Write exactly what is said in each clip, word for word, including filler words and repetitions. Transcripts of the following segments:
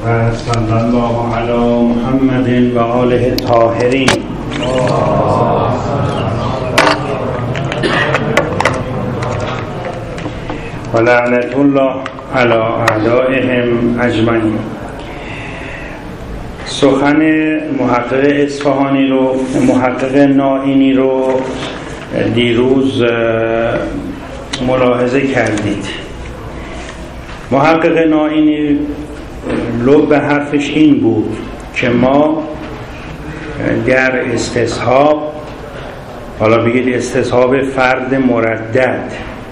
و صلی الله علی محمد و آله الطاهرین. و لعنت الله علی اعدائهم اجمعین. سخن محقق اصفهانی رو، محقق نائینی رو دیروز ملاحظه کردید. محقق نائینی لب به حرفش این بود که ما در استصحاب، حالا بگید استصحاب فرد مردد،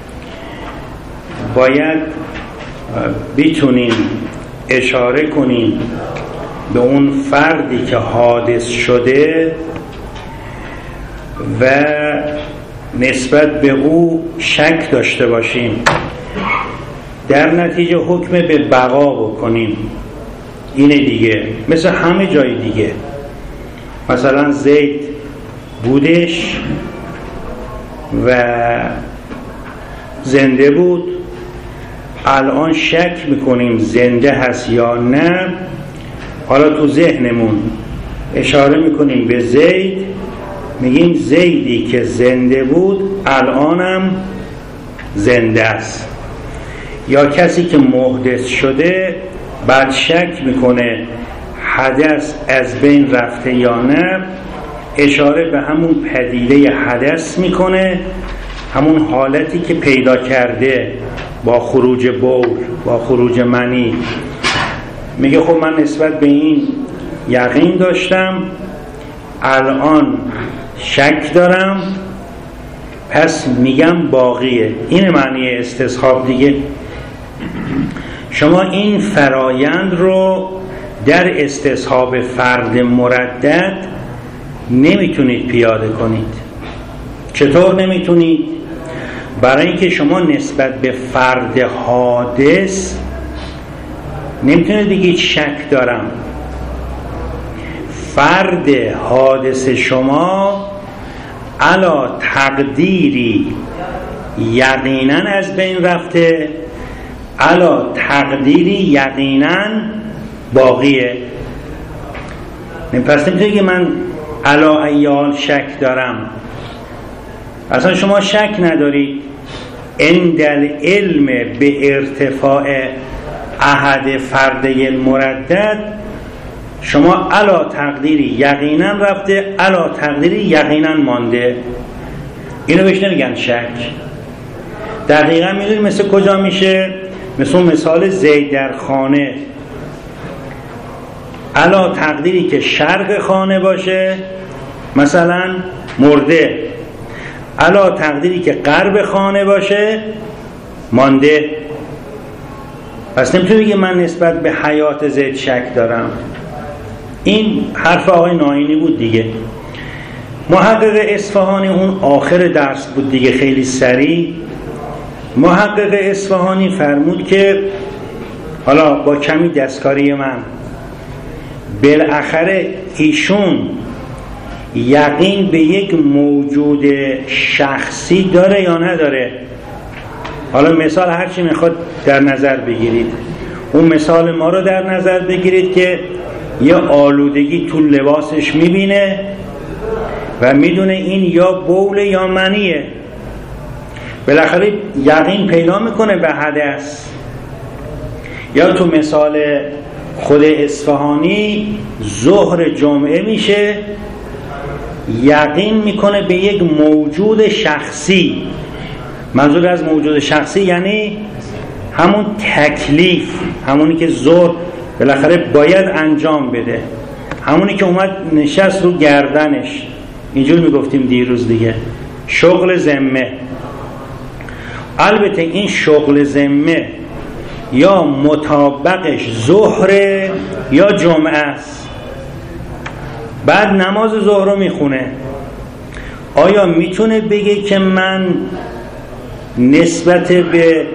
باید بیتونیم اشاره کنیم به اون فردی که حادث شده و نسبت به او شک داشته باشیم، در نتیجه حکم به بقا بکنیم. اینه دیگه، مثل همه جای دیگه. مثلا زید بودش و زنده بود، الان شک میکنیم زنده هست یا نه. حالا تو ذهنمون اشاره میکنیم به زید، میگیم زیدی که زنده بود الانم زنده است. یا کسی که محدث شده بعد شک میکنه حدث از بین رفته یا نه، اشاره به همون پدیده حدث میکنه، همون حالتی که پیدا کرده با خروج بول، با خروج منی. میگه خب من نسبت به این یقین داشتم، الان شک دارم، پس میگم باقیه. این معنی استصحاب دیگه. شما این فرایند رو در استصحاب فرد مردد نمیتونید پیاده کنید. چطور نمیتونید؟ برای اینکه شما نسبت به فرد حادث نمیتونید بگید شک دارم. فرد حادث شما علا تقدیری یقینا از بین رفته، علا تقدیری یقینا باقیه. پس نمیتونید که من علا ایال شک دارم. اصلا شما شک ندارید. عند العلم به ارتفاع احد فرده المردد، شما علا تقدیری یقینا رفته، علا تقدیری یقینا مانده. اینو بهش نمیگن شک. دقیقا میدونی مثل کجا میشه؟ مثل مثال زید در خانه، علا تقدیری که شرق خانه باشه مثلا مرده، علا تقدیری که غرب خانه باشه مانده. پس نمیتونی بگی من نسبت به حیات زید شک دارم. این حرف آقای نائینی بود دیگه. محقق اصفهانی اون آخر درس بود دیگه، خیلی سریع. محقق اصفهانی فرمود که حالا با کمی دستکاری من، بالاخره ایشون یقین به یک موجود شخصی داره یا نداره؟ حالا مثال هرچی میخواد در نظر بگیرید. اون مثال ما رو در نظر بگیرید که یه آلودگی تو لباسش میبینه و میدونه این یا بول یا منیه. بالاخره یقین پیدا میکنه به حدث. یا تو مثال خود اصفهانی ظهر جمعه میشه، یقین میکنه به یک موجود شخصی. منظور از موجود شخصی یعنی همون تکلیف، همونی که ظهر بالاخره باید انجام بده، همونی که اومد نشست رو گردنش. اینجور میگفتیم دیروز دیگه، شغل ذمه. البته این شغل ذمه یا مطابقش ظهر یا جمعه است. بعد نماز ظهر رو میخونه. آیا میتونه بگه که من نسبت به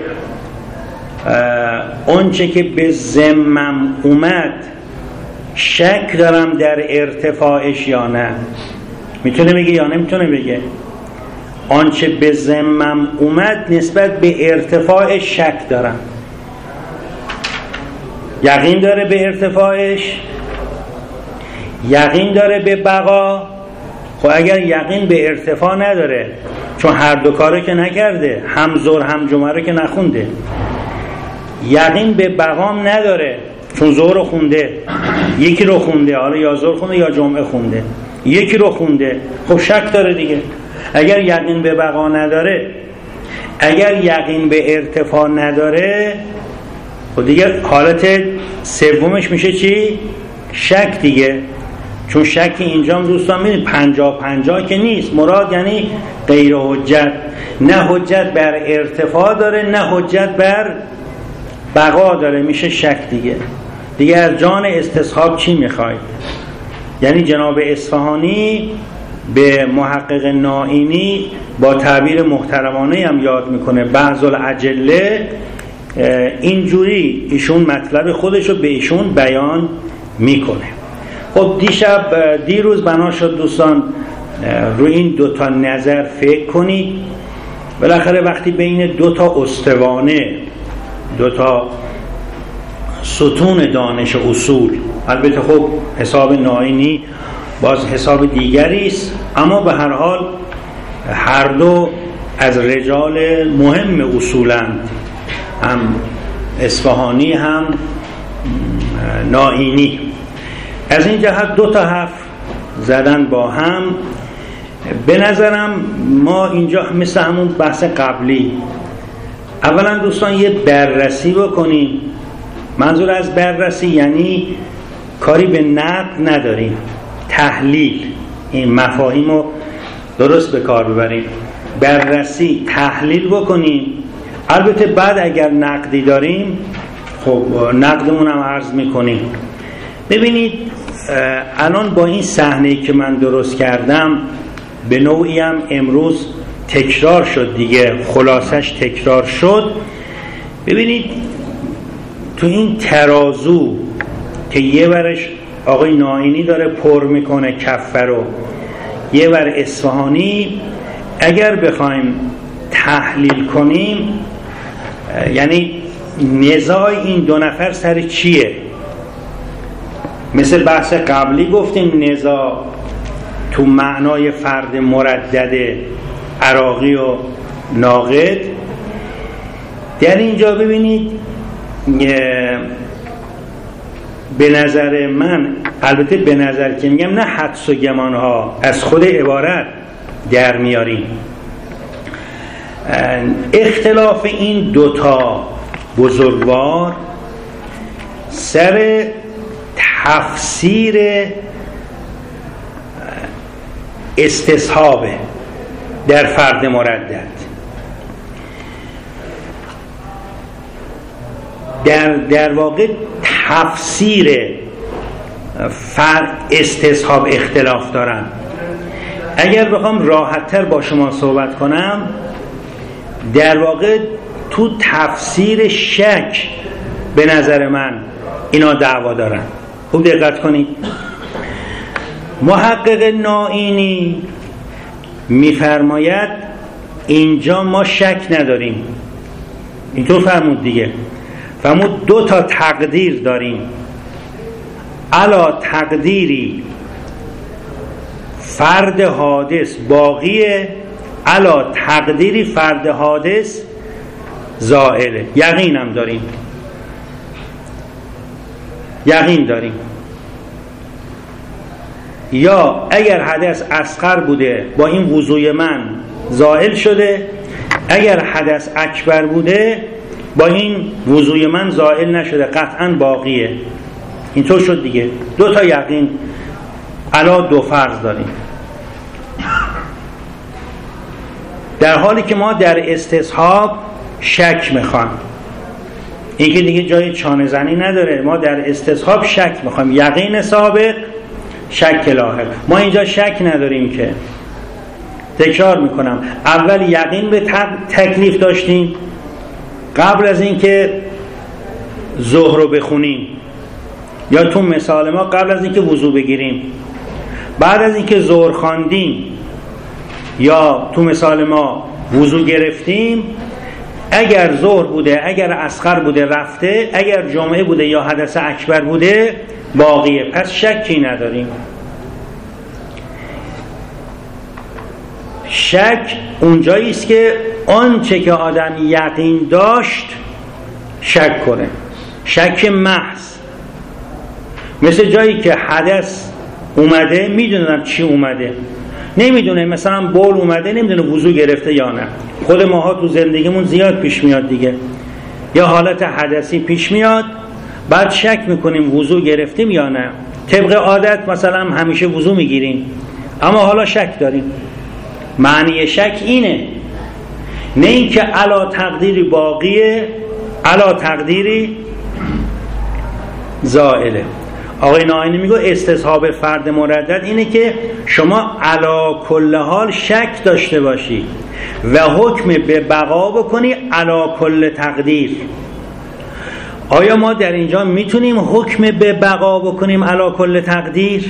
اونچه که به ذمم اومد شک دارم در ارتفاعش یا نه؟ میتونه بگه یا نمیتونه بگه؟ آنچه به ذمم اومد نسبت به ارتفاع شک دارم. یقین داره به ارتفاعش، یقین داره به بقا. خب اگر یقین به ارتفاع نداره، چون هر دو کاره که نکرده، هم ظهر هم جمعه رو که نخونده، یقین به بقام نداره، چون ظهر رو خونده، یکی رو خونده، حالا یا ظهر خونده یا جمعه خونده، یکی رو خونده، خب شک داره دیگه. اگر یقین به بقا نداره، اگر یقین به ارتفاع نداره، خب دیگه حالت سومش میشه چی؟ شک دیگه. چون شک اینجا هم دوستان میدونید پنجاه پنجاه که نیست، مراد یعنی غیر حجت، نه حجت بر ارتفاع داره نه حجت بر بقا داره، میشه شک دیگه. دیگه از جان استصحاب چی میخواید؟ یعنی جناب اصفهانی به محقق نائینی با تعبیر محترمانه هم یاد میکنه، بعض العجله، اینجوری ایشون مطلب خودشو به ایشون بیان میکنه. خب دیشب دیروز بنا شد دوستان روی این دوتا نظر فکر کنید. بالاخره وقتی بین دوتا استوانه، دوتا ستون دانش اصول، البته خب حساب نائینی باز حساب دیگری است، اما به هر حال هر دو از رجال مهم اصولند، هم اصفهانی هم نائینی. از این جهت دو تا حرف زدن با هم. به نظرم ما اینجا مثل همون بحث قبلی، اولا دوستان یه بررسی بکنیم. منظور از بررسی یعنی کاری به نقد نداریم، تحلیل، این مفاهیم رو درست به کار ببریم، بررسی تحلیل بکنیم. البته بعد اگر نقدی داریم خب نقدمون هم عرض میکنیم. ببینید الان با این صحنه‌ای که من درست کردم به نوعی هم امروز تکرار شد دیگه، خلاصش تکرار شد. ببینید تو این ترازو که یه برش آقای نائینی داره پر میکنه کفه رو، یه بر اصفهانی، اگر بخوایم تحلیل کنیم یعنی نزاع این دو نفر سر چیه؟ مثل بحث قبلی گفتیم نزاع تو معنای فرد مردد عراقی و ناقد. در اینجا ببینید به نظر من، البته به نظر که میگم نه حدس و گمان ها، از خود عبارت در میاریم، اختلاف این دوتا بزرگوار سر تفسیر استصحابه در فرد مردد. در در واقع تفسیر فرد استصحاب اختلاف دارن. اگر بخوام راحت‌تر با شما صحبت کنم، در واقع تو تفسیر شک به نظر من اینا دعوا دارن. خوب دقت کنید. محقق نائینی میفرماید اینجا ما شک نداریم، اینطور فرمود دیگه، فرمود دو تا تقدیر داریم، علا تقدیری فرد حادث باقیه، علا تقدیری فرد حادث زائله. یقین هم داریم، یقین داریم. یا اگر حدث اصغر بوده با این وضوی من زائل شده، اگر حدث اکبر بوده با این وضوی من زائل نشده، قطعا باقیه. اینطور شد دیگه. دو تا یقین علا دو فرض داریم، در حالی که ما در استصحاب شک میخوایم. این که دیگه جای چانه زنی نداره، ما در استصحاب شک میخوایم، یقین سابق شک لاحق. ما اینجا شک نداریم که، تکرار میکنم، اول یقین به تکلیف داشتیم قبل از اینکه ظهر رو بخونیم، یا تو مثال ما قبل از اینکه وضو بگیریم. بعد از اینکه ظهر خواندیم یا تو مثال ما وضو گرفتیم، اگر ظهر بوده، اگر اصغر بوده رفته، اگر جمعه بوده یا حدث اکبر بوده باقیه، پس شکی نداریم. شک اونجایی است که آنچه که آدم یقین داشت شک کنه، شک محض. مثل جایی که حدث اومده میدونم چی اومده، نمیدونه مثلا بول اومده نمیدونه وضو گرفته یا نه. خود ماها تو زندگیمون زیاد پیش میاد دیگه، یا حالت حدثی پیش میاد بعد شک میکنیم وضو گرفتیم یا نه. طبق عادت مثلا همیشه وضو میگیریم اما حالا شک داریم. معنی شک اینه، نه اینکه علا تقدیری باقیه علا تقدیری زائله. آقای ناینی میگه استصحاب فرد مردد اینه که شما علا کل حال شک داشته باشی و حکم به بقا بکنی علا کل تقدیر. آیا ما در اینجا میتونیم حکم به بقا بکنیم علا کل تقدیر؟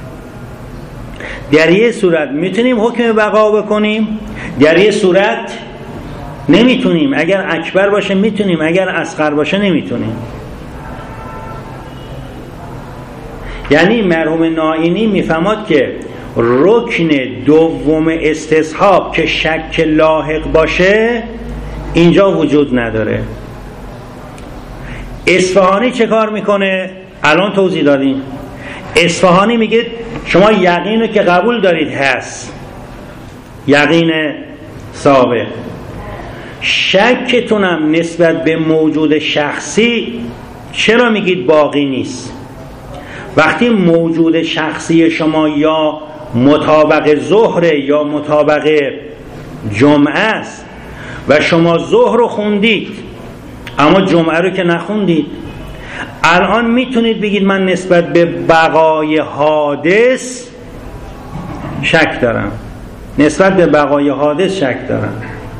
در یه صورت میتونیم حکم به بقا بکنیم، در یه صورت نمیتونیم. اگر اکبر باشه میتونیم، اگر اصغر باشه نمیتونیم. یعنی مرحوم ناینی میفهمد که رکن دوم استصحاب که شک لاحق باشه اینجا وجود نداره. اصفهانی چه کار میکنه؟ الان توضیح دادیم. اصفهانی میگه شما یقین رو که قبول دارید هست، یقین ثابت، شکتونم نسبت به موجود شخصی چرا میگید باقی نیست؟ وقتی موجود شخصی شما یا مطابق ظهر یا مطابق جمعه است و شما ظهر رو خوندید اما جمعه رو که نخوندید، الان میتونید بگید من نسبت به بقای حادث شک دارم، نسبت به بقای حادث شک دارم.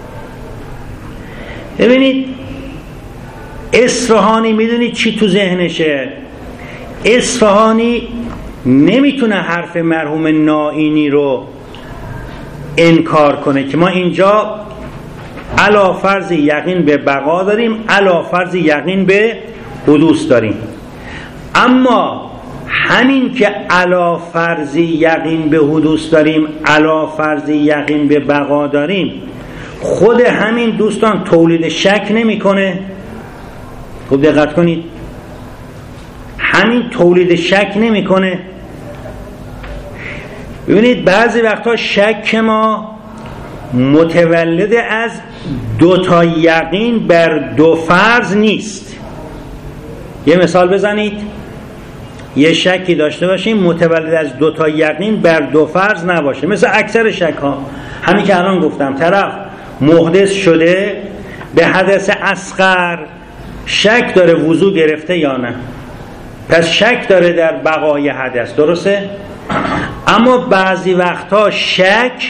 ببینید اصفهانی میدونید چی تو ذهنشه؟ اصفهانی نمیتونه حرف مرحوم ناینی رو انکار کنه که ما اینجا علا فرض یقین به بقا داریم، علا فرض یقین به حدوث داریم. اما همین که علا فرض یقین به حدوث داریم، علا فرض یقین به بقا داریم، خود همین دوستان تولید شک نمیکنه؟ خوب دقت کنید، همین تولید شک نمیکنه. ببینید بعضی وقتا شک ما متولد از دو تا یقین بر دو فرض نیست. یه مثال بزنید، یه شکی داشته باشیم متولد از دو تا یقین بر دو فرض نباشه. مثل اکثر شک ها، همین که الان گفتم، طرف محدث شده به حدث اصغر شک داره وضو گرفته یا نه، پس شک داره در بقای حدث، درسته؟ اما بعضی وقتا شک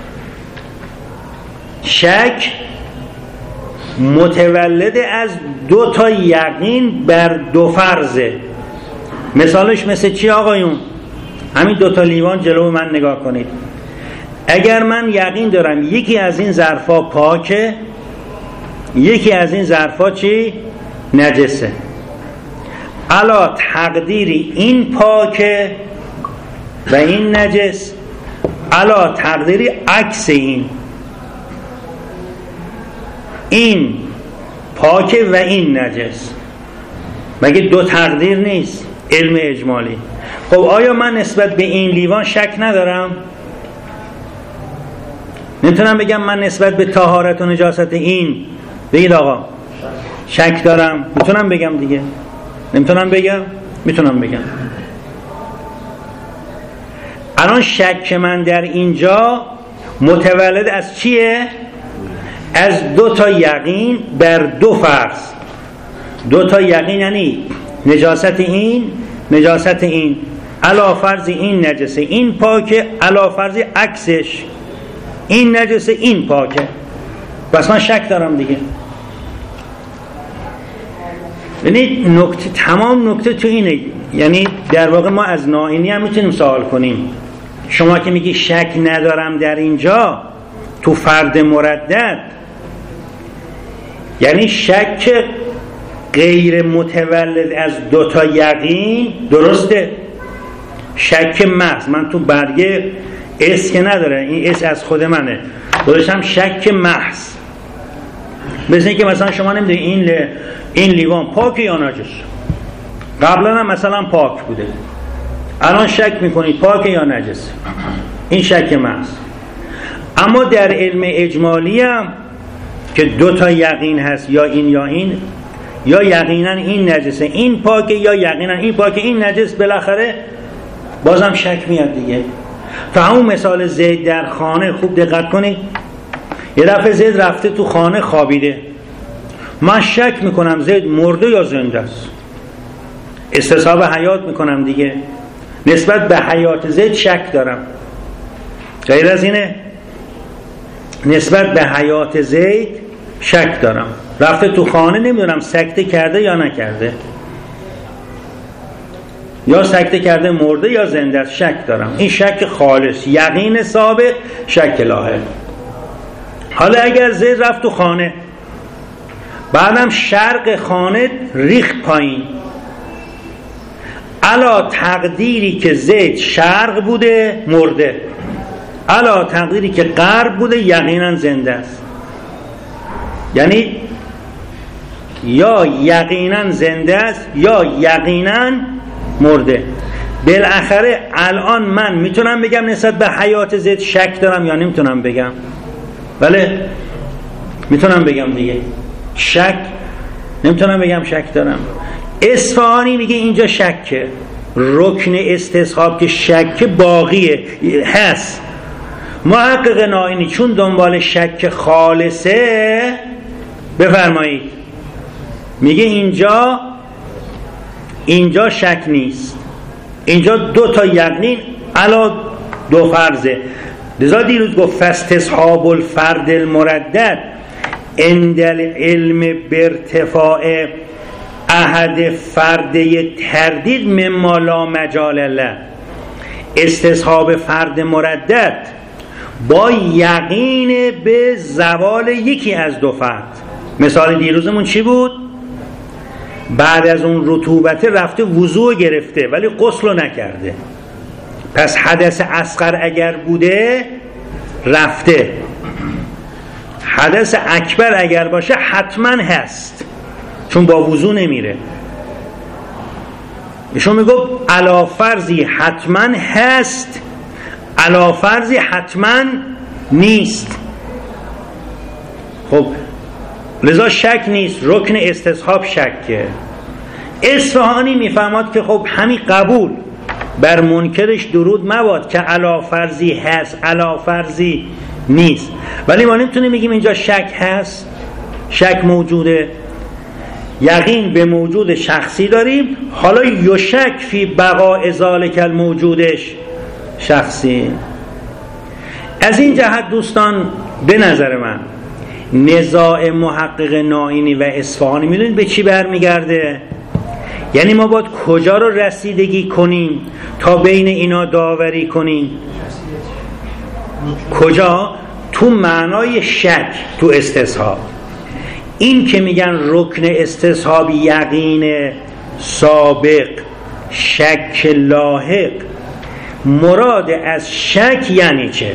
شک متولد از دو تا یقین بر دو فرضه. مثالش مثل چی آقایون؟ همین دو تا لیوان جلو من نگاه کنید. اگر من یقین دارم یکی از این ظرفا پاکه، یکی از این ظرفا چی؟ نجسه، علا تقدیری این پاکه و این نجس، علا تقدیری عکس این، این پاکه و این نجس. مگه دو تقدیر نیست؟ علم اجمالی. خب آیا من نسبت به این لیوان شک ندارم؟ نمیتونم بگم من نسبت به طهارت و نجاست این، بگید آقا شک دارم؟ میتونم بگم دیگه؟ نمیتونم بگم؟ میتونم بگم. الان شک من در اینجا متولد از چیه؟ از دو تا یقین بر دو فرض. دو تا یقین یعنی نجاست این، نجاست این، علا فرض این نجسه این پاکه، علا فرض عکسش این نجسه این پاکه، بس من شک دارم دیگه. یعنی نکته، تمام نکته تو اینه. یعنی در واقع ما از ناینی هم میتونیم سوال کنیم، شما که میگی شک ندارم در اینجا تو فرد مردد، یعنی شک غیر متولد از دوتا یقین درسته. شک محض، من تو برگه اس که نداره، این اس از خود منه، گذاشتم شک محض. مثل اینکه مثلا شما نمیدونی این ل... این لیوان پاک یا نجس. قبلا هم مثلا پاک بوده، الان شک میکنید پاک یا نجس، این شک محض. اما در علم اجمالی هم که دو تا یقین هست، یا این یا این، یا یقینا این نجسه این پاکه، یا یقینا این پاکه این نجس، بالاخره بازم شک میاد دیگه. تا همون مثال زید در خانه، خوب دقت کنید، یه دفعه زید رفته تو خانه خوابیده، من شک میکنم زید مرده یا زنده است، استصحاب حیات میکنم دیگه، نسبت به حیات زید شک دارم. غیر از اینه، نسبت به حیات زید شک دارم. رفته تو خانه، نمیدونم سکته کرده یا نکرده، یا سکته کرده مرده یا زنده است، شک دارم. این شک خالص، یقین ثابت، شک لاحق. حالا اگر زید رفت تو خانه، بعدم شرق خانه ریخت پایین، علا تقدیری که زید شرق بوده مرده، علا تقدیری که غرب بوده یقینا زنده است. یعنی یا یقینا زنده است یا یقینا مرده. بالاخره الان من میتونم بگم نسبت به حیات زید شک دارم یا نمیتونم بگم؟ بله میتونم بگم دیگه. شک نمیتونم بگم شک دارم. اصفهانی میگه اینجا شکه، رکن استصحاب که شک باقیه هست. محقق نائینی چون دنبال شک خالصه، بفرمایید، میگه اینجا اینجا شک نیست، اینجا دو تا یقین علا دو فرضه. لذا دیروز گفت فاستصحاب الفرد المردد عند العلم بارتفاع احد فرده تردید مما لا مجال له. استصحاب فرد مردد با یقین به زوال یکی از دو فرد. مثال دیروزمون چی بود؟ بعد از اون رطوبت رفته وضوع گرفته ولی غسل نکرده، پس حدث اصغر اگر بوده رفته، حدث اکبر اگر باشه حتما هست چون با وضوع نمیره. ایشون میگفت علا فرضی حتما هست، علا فرضی حتما نیست. خب لذا شک نیست، رکن استصحاب شکه. اصفهانی میفهمد که خب همین قبول بر منکرش درود مباد که علا فرضی هست علا فرضی نیست، ولی ما نمیتونیم بگیم اینجا شک هست، شک موجوده. یقین به موجود شخصی داریم، حالا یشک فی بقاء ذالک الموجودش شخصی. از این جهت دوستان به نظر من نزاع محقق نائینی و اصفهانی میدونید به چی برمیگرده؟ یعنی ما باید کجا رو رسیدگی کنیم تا بین اینا داوری کنیم؟ کجا؟ تو معنای شک تو استصحاب. این که میگن رکن استصحاب یقین سابق شک لاحق، مراد از شک یعنی چه؟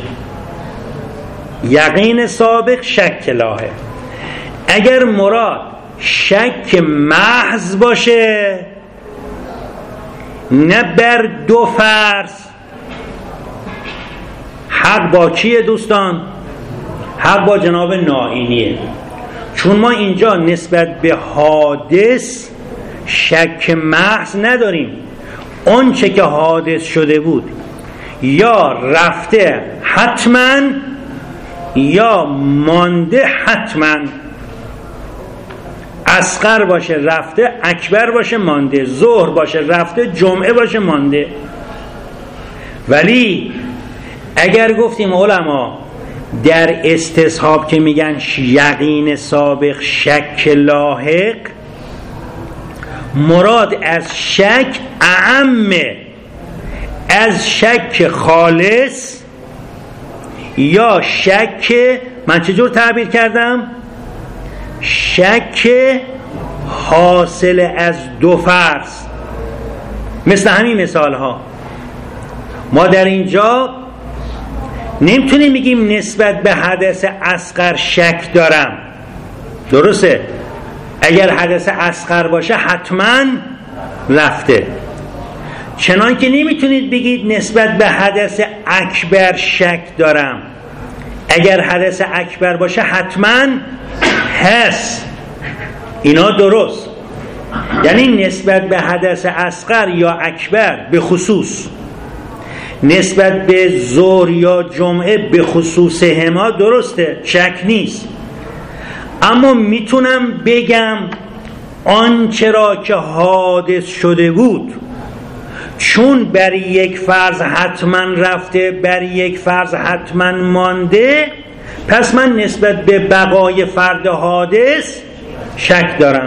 یقین سابق شک لاحق. اگر مراد شک محض باشه نه بر دو فرض، حق با کیه دوستان؟ حق با جناب نائینیه. چون ما اینجا نسبت به حادث شک محض نداریم، اون چه که حادث شده بود یا رفته حتما یا مانده حتما. اصغر باشه رفته، اکبر باشه مانده، ظهر باشه رفته، جمعه باشه مانده. ولی اگر گفتیم علما در استصحاب که میگن یقین سابق شک لاحق، مراد از شک اعمه از شک خالص یا شک، من چجور تعبیر کردم؟ شک حاصل از دو فرض. مثل همین مثال ها ما در اینجا نمیتونیم بگیم نسبت به حدث اصغر شک دارم، درسته؟ اگر حدث اصغر باشه حتما رفته. چنان که نمیتونید بگید نسبت به حدث اکبر شک دارم، اگر حدث اکبر باشه حتما هست. اینا درست، یعنی نسبت به حدث اصغر یا اکبر به خصوص، نسبت به ظهر یا جمعه به خصوص هما درسته، شک نیست. اما میتونم بگم آنچه را که حادث شده بود چون بر یک فرض حتما رفته، بر یک فرض حتما مانده، پس من نسبت به بقای فرد حادث شک دارم.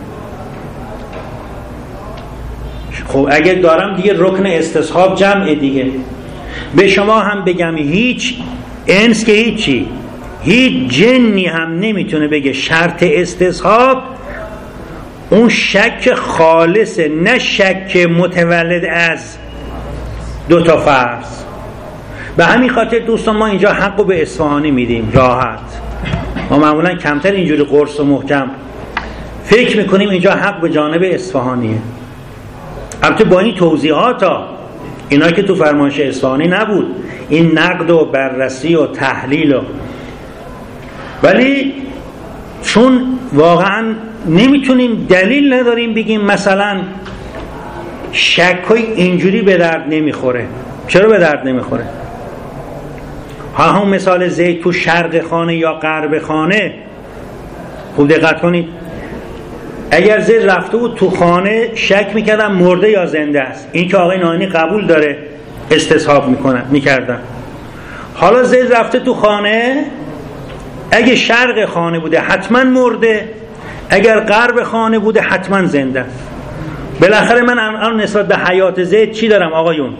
خب اگه دارم دیگه رکن استصحاب جمعه دیگه. به شما هم بگم هیچ انس که هیچی، هیچ جنی هم نمیتونه بگه شرط استصحاب اون شک خالصه، نه شک متولد از دو تا فرض. به همین خاطر دوستان ما اینجا حقو به اصفهانی میدیم راحت. ما معمولا کمتر اینجوری قرص و محکم فکر میکنیم، اینجا حق به جانب اصفهانیه. البته با این توضیحات ها، اینا که تو فرمایش اصفهانی نبود، این نقد و بررسی و تحلیل و، ولی چون واقعا نمیتونیم، دلیل نداریم بگیم مثلا شکای اینجوری به درد نمیخوره. چرا به درد نمیخوره؟ ها هم مثال زید تو شرق خانه یا غرب خانه، خوب دقت کنید، اگر زید رفته بود تو خانه شک میکردم مرده یا زنده است، این که آقای ناینی قبول داره استصحاب میکنن میکردن. حالا زید رفته تو خانه، اگه شرق خانه بوده حتما مرده، اگر غرب خانه بوده حتما زنده. بالاخره من الان نسبت به حیات زید چی دارم آقایون؟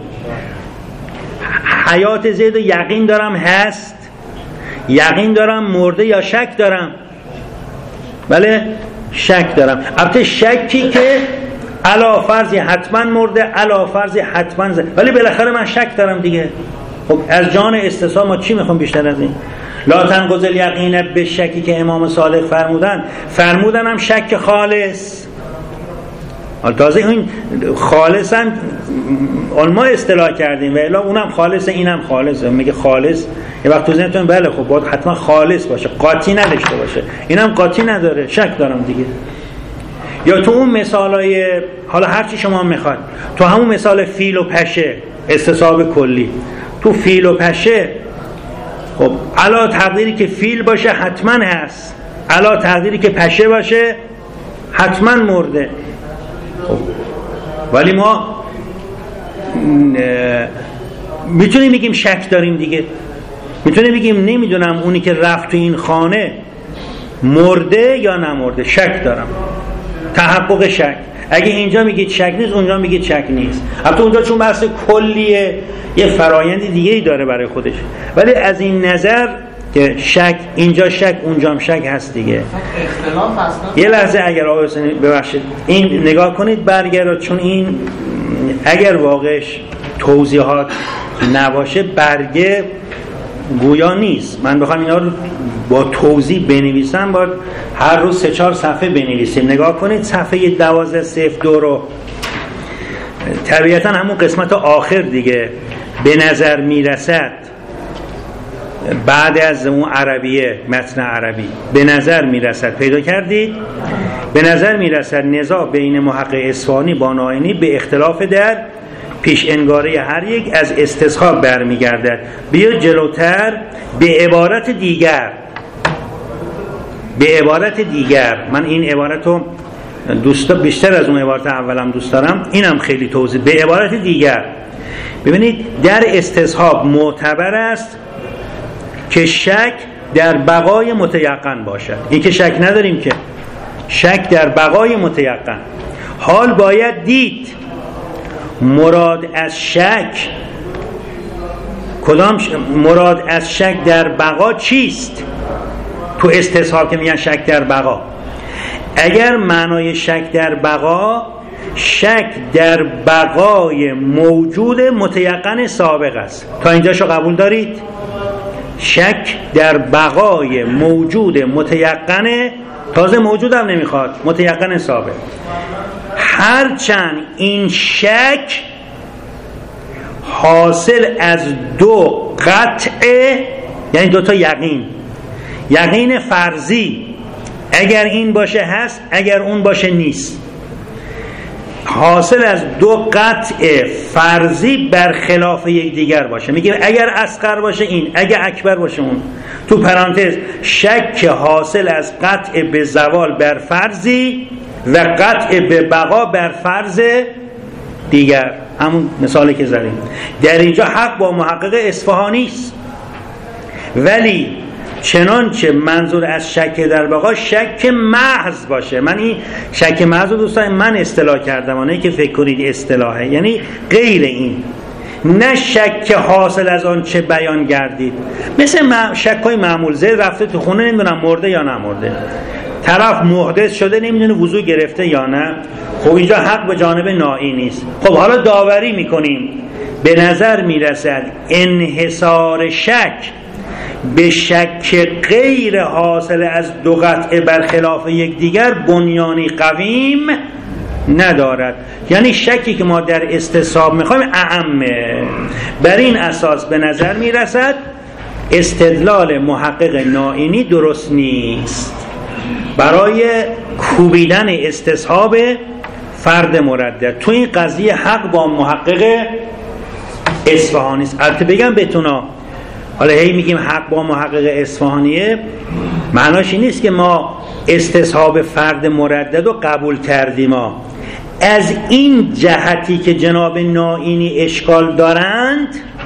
حیات زید یقین دارم هست، یقین دارم مرده یا شک دارم؟ بله شک دارم. البته شکی که علا فرضی حتما مرده، علا فرضی حتما زنده، ولی بالاخره من شک دارم دیگه. خب از جان استصحاب ما چی میخوام بیشتر از این؟ لا تنقض الیقین به شکی که امام صادق فرمودن، فرمودن هم شک خالص. حالا تازه این خالص هم علما اصطلاح کردیم و الا اونم خالصه اینم خالصه. میگه خالص یه وقت تو ذهنتون بله خب باید حتما خالص باشه، قاطی نداشته باشه، اینم قاطی نداره، شک دارم دیگه. یا تو اون مثالای حالا هرچی شما میخواد، تو همون مثال فیل و پشه استصحاب کلی، تو فیل و پشه خب علا تقدیری که فیل باشه حتما هست، علا تقدیری که پشه باشه حتما مرده. خب ولی ما میتونیم بگیم شک داریم دیگه، میتونیم بگیم نمیدونم اونی که رفت تو این خانه مرده یا نمرده، شک دارم، تحقق شک. اگه اینجا میگید شک نیست، اونجا میگید شک نیست. البته اونجا چون بحث کلیه یه فرایند دیگه ای داره برای خودش، ولی از این نظر که شک اینجا شک اونجا هم شک هست دیگه. اختلاف هست. یه لحظه اگر آقای حسینی ببخشید این نگاه کنید برگرد، چون این اگر واقعش توضیحات نباشه برگه گویا نیست. من بخوام اینا رو با توضیح بنویسم باید هر روز سه چهار صفحه بنویسیم. نگاه کنید صفحه دوازده صفر دو رو، طبیعتا همون قسمت آخر دیگه به نظر میرسد بعد از اون عربیه، متن عربی به نظر میرسد، پیدا کردید؟ به نظر میرسد نزاع بین محقق اصفهانی با ناینی به اختلاف در پیش انگاره هر یک از استصحاب برمیگردد. بیا جلوتر به عبارت دیگر، به عبارت دیگر، من این عبارت رو دوست بیشتر از اون عبارت اولم دوست دارم، اینم خیلی توضیح. به عبارت دیگر ببینید در استصحاب معتبر است که شک در بقای متیقن باشد. این که شک نداریم که، شک در بقای متیقن. حال باید دید مراد از شک کدام ش... مراد از شک در بقا چیست؟ تو استصحاب که میگن شک در بقا. اگر معنای شک در بقا شک در بقای موجود متیقن سابق است. تا اینجاشو قبول دارید؟ شک در بقای موجود متیقن، تازه موجود هم نمیخواد، متیقن سابق. هرچند این شک حاصل از دو قطع، یعنی دو تا یقین، یقین فرضی اگر این باشه هست، اگر اون باشه نیست، حاصل از دو قطع فرضی برخلاف یک دیگر باشه. میگه اگر اصغر باشه این، اگر اکبر باشه اون. تو پرانتز شک حاصل از قطع به زوال بر فرضی و قطع به بقا بر فرض دیگر، همون مثالی که زدیم. در اینجا حق با محقق اصفهانی است، ولی چنانچه منظور از شک در بقا شک محض باشه. من این شک محض رو دوستان من اصطلاح کردم، آنه که فکر کنید اصطلاحه، یعنی غیر این، نه شک حاصل از آن چه بیان گردید. مثل شک های معمول، زید رفته تو خونه نمیدونم مرده یا نمرده، طرف محدث شده نمیدونه وضو گرفته یا نه. خب اینجا حق به جانب نائی نیست. خب حالا داوری میکنیم، به نظر میرسد انحصار شک به شک غیر حاصل از دو قطعه برخلاف یک دیگر بنیانی قویم ندارد. یعنی شکی که ما در استصحاب میخوایم اعمه. بر این اساس به نظر میرسد استدلال محقق نائینی درست نیست برای کوبیدن استصحاب فرد مردد. تو این قضیه حق با محقق اصفهانی است. البته بگم بتونا، حالا هی میگیم حق با محقق اصفهانیه، معناش این نیست که ما استصحاب فرد مردد رو قبول کردیم. ما از این جهتی که جناب نائینی اشکال دارند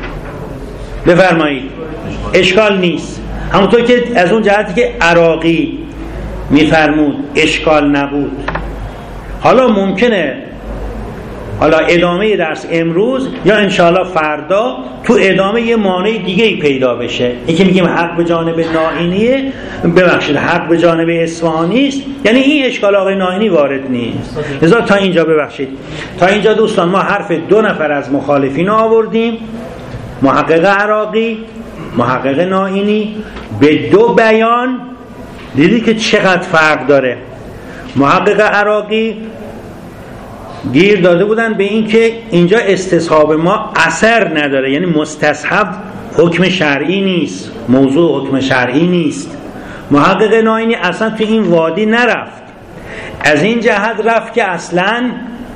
بفرمایید اشکال نیست، همونطور که از اون جهتی که عراقی میفرمود اشکال نبود. حالا ممکنه حالا ادامه درس امروز یا انشاءالله فردا تو ادامه یه مانع دیگه ای پیدا بشه. این که میگیم حق به جانب نائینیه، ببخشید حق به جانب اصفهانی است، یعنی این اشکال آقای نائینی وارد نیست. لذا تا اینجا ببخشید تا اینجا دوستان ما حرف دو نفر از مخالفین آوردیم، محقق عراقی، محقق نائینی، به دو بیان. دیدید که چقدر فرق داره. محقق عراقی گیر داده بودن به این که اینجا استصحاب ما اثر نداره، یعنی مستصحب حکم شرعی نیست، موضوع حکم شرعی نیست. محقق نائینی اصلا تو این وادی نرفت، از این جهت رفت که اصلا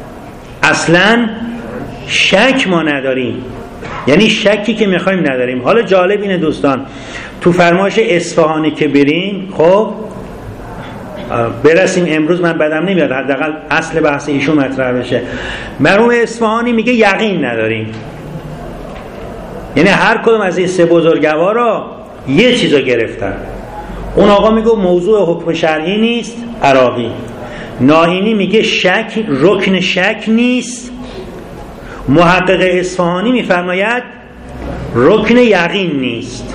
اصلا شک ما نداریم، یعنی شکی که میخوایم نداریم. حالا جالب اینه دوستان، تو فرمایش اصفهانی که بریم، خب برسیم امروز، من بدم نمیاد حداقل اصل بحث ایشون مطرح بشه. مرحوم اصفهانی میگه یقین نداریم، یعنی هر کدوم از این سه بزرگوارا یه چیزو گرفتن. اون آقا میگه موضوع حکم شرعی نیست، عراقی. نائینی میگه شک رکن شک نیست، محقق اصفهانی میفرماید رکن یقین نیست.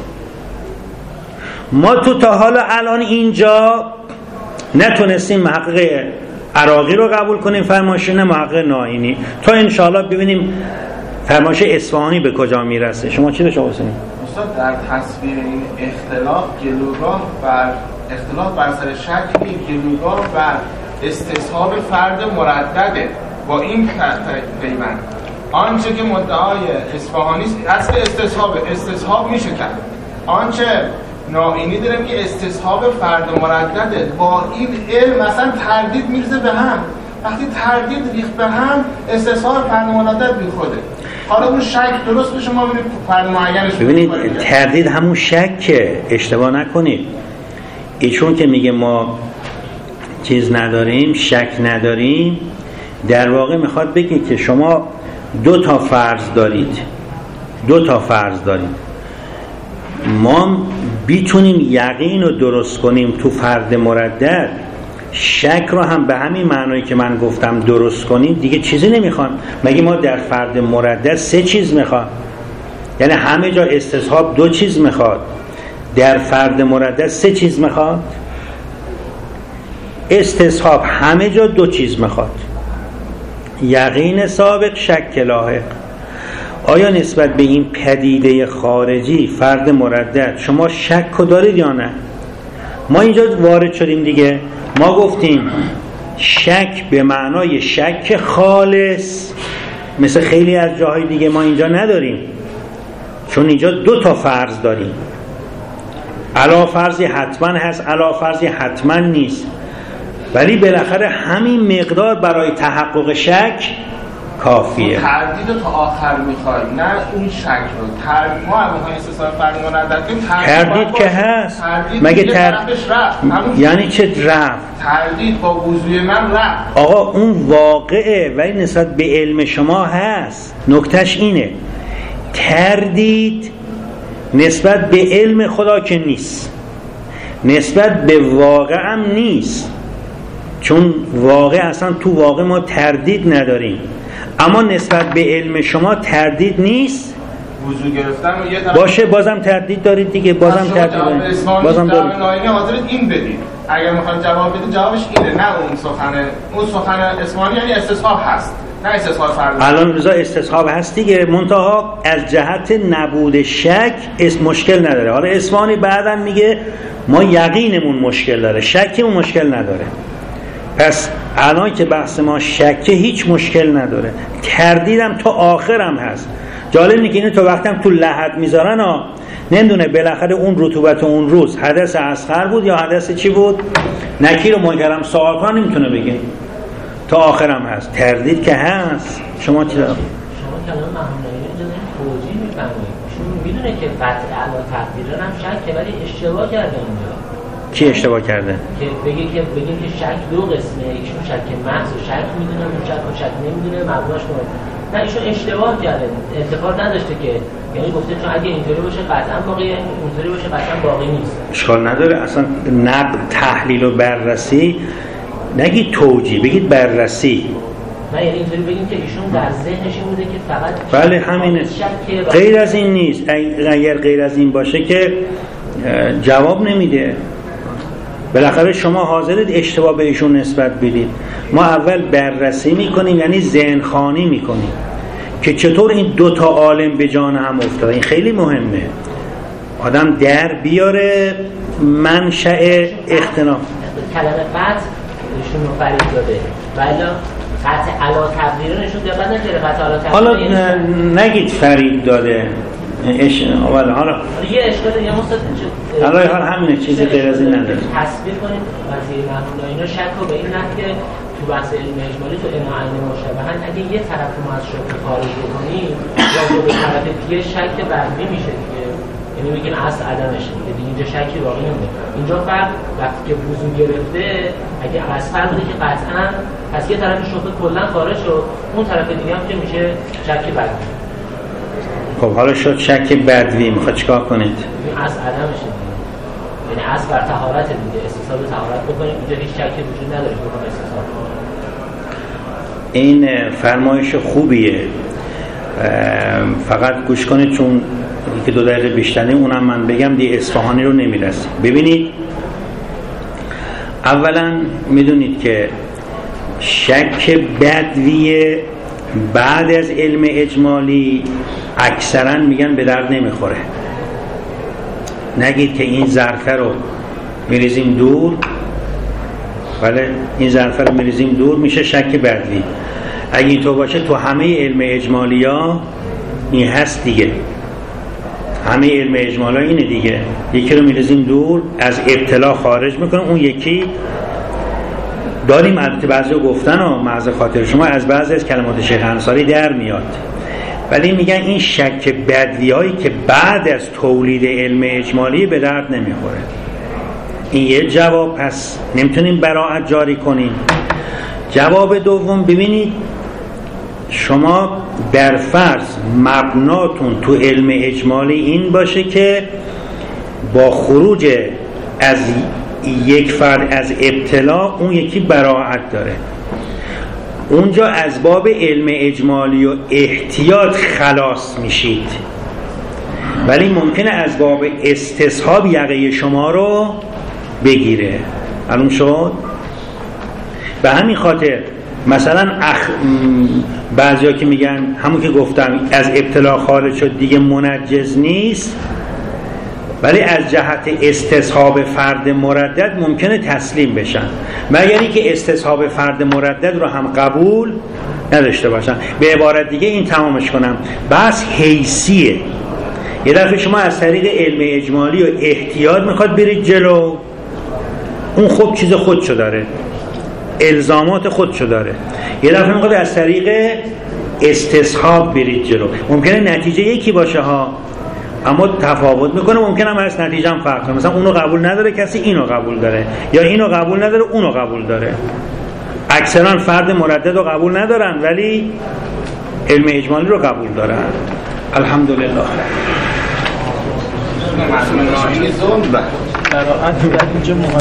ما تو تا حالا الان اینجا نتونستیم محقق عراقی رو قبول کنیم فرمایش، نه محقق نائینی. تا انشاءالله ببینیم فرمایش اصفهانی به کجا میرسه. شما چی بشه حسین؟ استاد در تصویر این اختلاف گلوگاه بر اختلاف بر سر شک نیست، گلوگاه بر استصحاب فرد مردده. با این پیوند آنچه که مدعای اصفهانی است اصل استصحاب استصحاب میشه کرد، آنچه نائینی داره میگه استصحاب فرد مردده. با این علم مثلا تردید میرزه به هم، وقتی تردید ریخت به هم استصحاب فرد مردد بیخوده. حالا اون شک درست بشه ما ببینیم فرد معینش. ببینید تردید همون شکه، اشتباه نکنید. ایشون که میگه ما چیز نداریم، شک نداریم، در واقع میخواد بگه که شما دو تا فرض دارید، دو تا فرض دارید. ما بیتونیم یقین رو درست کنیم تو فرد مردد، شک رو هم به همین معنایی که من گفتم درست کنیم، دیگه چیزی نمیخوان. مگه ما در فرد مردد سه چیز میخوان؟ یعنی همه جا استصحاب دو چیز میخواد، در فرد مردد سه چیز میخواد. استصحاب همه جا دو چیز میخواد، یقین سابق، شک لاحق. آیا نسبت به این پدیده خارجی فرد مردد شما شک دارید یا نه؟ ما اینجا وارد شدیم دیگه، ما گفتیم شک به معنای شک خالص مثل خیلی از جاهای دیگه ما اینجا نداریم، چون اینجا دو تا فرض داریم، علا فرضی حتما هست، علا فرضی حتما نیست، ولی بالاخره همین مقدار برای تحقق شک کافیه. تردید تا آخر میخوایم، نه اون شک رو. تردید ما هم میخوایم استثار فرد مردد کنیم، تردید که هست مگه تردید یعنی چه رفت؟ تردید با وضوی من رفت. آقا اون واقعه ولی نسبت به علم شما هست. نکتهش اینه تردید نسبت به علم خدا که نیست، نسبت به واقع هم نیست، چون واقع اصلا تو واقع ما تردید نداریم، اما نسبت به علم شما تردید نیست. وضو گرفتن و یه باشه بازم تردید دارید دیگه، بازم تردید دارید، بازم دارید. ناینی حاضرید این بدید، اگر میخواید جواب بدید جوابش اینه، نه اون سخن اون سخن اسمانی یعنی استصحاب هست، نه استصحاب فرد. الان رضا استصحاب هست دیگه، منتها از جهت نبود شک اس مشکل نداره. حالا اسمانی بعداً میگه ما یقینمون مشکل داره، شکمون مشکل نداره. پس الان که بحث ما شکه هیچ مشکل نداره، تردیدم تا آخرم هست. جالب اینه که اینو تا وقتم تو لحد میذارن ها، نمیدونه بالاخره اون رطوبت اون روز حدث اصغر بود یا حدث چی بود، نکیر و منکرم سوال کنن نمیتونه بگه، تا آخرم هست. تردید که هست. شما چی دارم؟ شما کلام محمدی اینجا دارید توجیه میفرمایید، شما میدونه که قطع علا تقدیران هم شکه ولی اشتباه کرده اینجا. کی اشتباه کرده؟ که بگه که بگیم که شک دو قسمه، ایشون شک محض و شک میدونه، اون شک و شک نمیدونه، مبناش کنه. نه ایشون اشتباه کرده، اعتقاد نداشته که، یعنی گفته چون اگه اینطوری باشه قطعا باقی، اونطوری باشه قطعا باقی نیست. اشکال نداره، اصلا نقد، تحلیل و بررسی نگید توجیه، بگید بررسی. نه یعنی اینطوری بگیم که ایشون در ذهنش بوده که فقط بله همینه، غیر از این نیست. اگر غیر از این باشه که جواب نمیده. بالاخره شما حاضرید اشتباه به ایشون نسبت بدید. ما اول بررسی میکنیم، یعنی ذهن خوانی میکنیم که چطور این دو تا عالم به جان هم افتاده. این خیلی مهمه، آدم در بیاره منشأ اختلاف. کلمه قطع ایشون رو فرید داده، ولی قطع علا تقدیرانشون دقت نکرده. قطع علا تقدیران حالا نگید فرید داده اش اول حالا یه اشکال یه مستد حالا حال همینه، چیزی غیر از این نداره. تصویر کنید قضیه محمود اینا شک رو به این نحو که تو بحث علم اجمالی تو اینا عین مشابهن، اگه یه طرف رو از شبهه خارج بکنیم یا به طرف دیگه شک برمی میشه دیگه، یعنی میگیم اصل عدمشه دیگه، دیگه اینجا شکی باقی نمیمونه. اینجا فرق وقتی که وضو گرفته اگه اصل بوده که قطعا پس یه طرف شبهه کلا خارج شد، اون طرف دیگه هم که میشه شک برمی. خب حالا شد شک بدوی، میخواد چیکار کنید؟ این اصل عدمشه دیگه، یعنی اصل بر طهارت دیگه، استصحاب طهارت بکنیم، اینجا هیچ شکی وجود نداره که بخوام استصحاب کنیم. این فرمایش خوبیه، فقط گوش کنید چون که دو دقیقه بیشتر نیم، اونم من بگم دی اصفهانی رو نمیرسیم. ببینید اولا میدونید که شک بدوی بعد از علم اجمالی اکثرا میگن به درد نمیخوره. نگید که این ظرفه رو میریزیم دور، بله این ظرفه رو میریزیم دور میشه شک بدوی. اگه این تو باشه تو همه علم اجمالی ها این هست دیگه، همه علم اجمالی ها اینه دیگه، یکی رو میریزیم دور از ابتلا خارج میکنیم، اون یکی داریم. البته بعضی گفتن و محض خاطر شما از بعضی از کلمات شیخ انصاری در میاد، ولی میگن این شک بدوی هایی که بعد از تولید علم اجمالی به درد نمیخوره. این یه جواب، پس نمیتونیم براءت جاری کنیم. جواب دوم، ببینید شما در فرض مبناتون تو علم اجمالی این باشه که با خروج از یک فرد از ابتلا اون یکی براءت داره، اونجا از باب علم اجمالی و احتیاط خلاص میشید. ولی ممکنه از باب استصحاب یقه شما رو بگیره. معلوم شد؟ به همین خاطر مثلا اخ... بعضیا که میگن همون که گفتم از ابتلا خارج شد دیگه منجس نیست، ولی از جهت استصحاب فرد مردد ممکنه تسلیم بشن، مگر اینکه استصحاب فرد مردد رو هم قبول نداشته باشن. به عبارت دیگه این تمامش کنم، بس حیثیه. یه دفعه شما از طریق علم اجمالی و احتیاط میخواد برید جلو، اون خب چیز خودشو داره، الزامات خودشو داره. یه دفعه میخواد از طریق استصحاب برید جلو، ممکنه نتیجه یکی باشه ها، اما تفاوت میکنه، ممکنه هم از نتیجه هم فرق کنه. مثلا اونو قبول نداره کسی اینو قبول داره، یا اینو قبول نداره اونو قبول داره. اکثرا فرد مردد رو قبول ندارن ولی علم اجمالی رو قبول دارن. الحمدلله. قرائت در اینجا